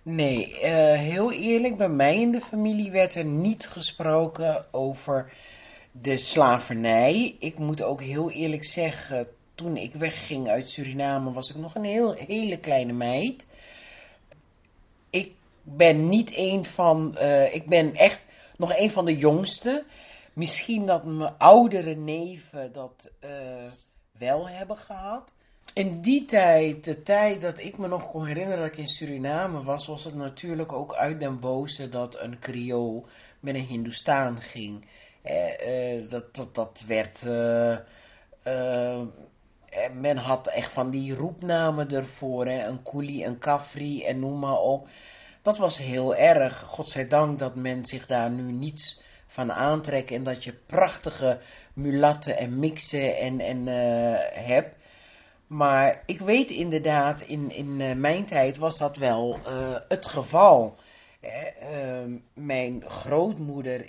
Nee, heel eerlijk, bij mij in de familie werd er niet gesproken over de slavernij. Ik moet ook heel eerlijk zeggen, toen ik wegging uit Suriname was ik nog een hele kleine meid. Ik ben niet een van, ik ben echt nog een van de jongsten. Misschien dat mijn oudere neven dat wel hebben gehad. In die tijd, de tijd dat ik me nog kon herinneren dat ik in Suriname was, was het natuurlijk ook uit den boze dat een Creool met een Hindoestaan ging. Dat werd, men had echt van die roepnamen ervoor, hè, een Kuli, een Kafri en noem maar op. Dat was heel erg. Godzijdank dat men zich daar nu niets van aantrekt en dat je prachtige mulatten en mixen en hebt. Maar ik weet inderdaad, in mijn tijd was dat wel het geval. Mijn grootmoeder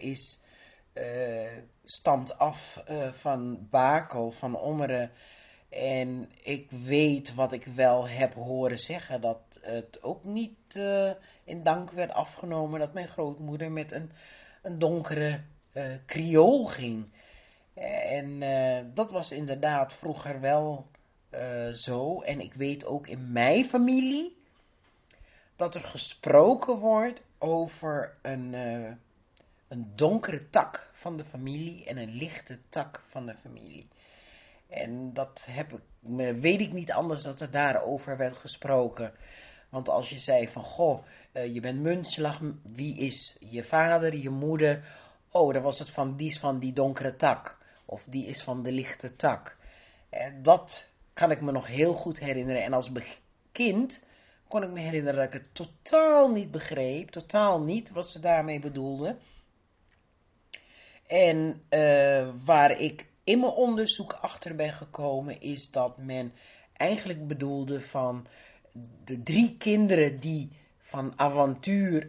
stamt af van Bakel, van Ommeren. En ik weet wat ik wel heb horen zeggen, dat het ook niet in dank werd afgenomen dat mijn grootmoeder met een donkere Creool ging. En dat was inderdaad vroeger wel zo. En ik weet ook in mijn familie dat er gesproken wordt over een donkere tak van de familie en een lichte tak van de familie. En dat weet ik niet anders dat er daarover werd gesproken. Want als je zei van, goh, je bent Muntslag, wie is je vader, je moeder? Oh, dan was het van, die is van die donkere tak. Of die is van de lichte tak. Dat kan ik me nog heel goed herinneren. En als kind kon ik me herinneren dat ik het totaal niet begreep. Totaal niet wat ze daarmee bedoelden. En waar ik in mijn onderzoek achter ben gekomen is dat men eigenlijk bedoelde van de 3 kinderen die van avontuur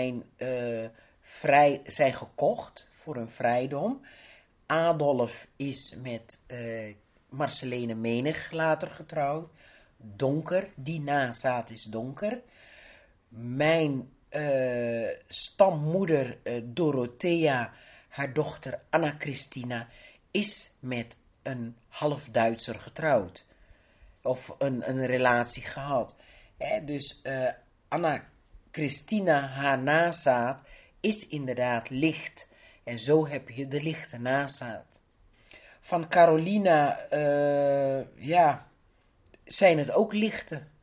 zijn gekocht voor een vrijdom. Adolf is met Marcelene Menig later getrouwd. Donker, die nazaat is donker. Mijn stammoeder Dorothea, haar dochter Anna Christina, is met een half Duitser getrouwd. Of een relatie gehad. Dus Anna Christina, haar nazaat, is inderdaad licht. En zo heb je de lichte nazaat. Van Carolina, ja, zijn het ook lichten.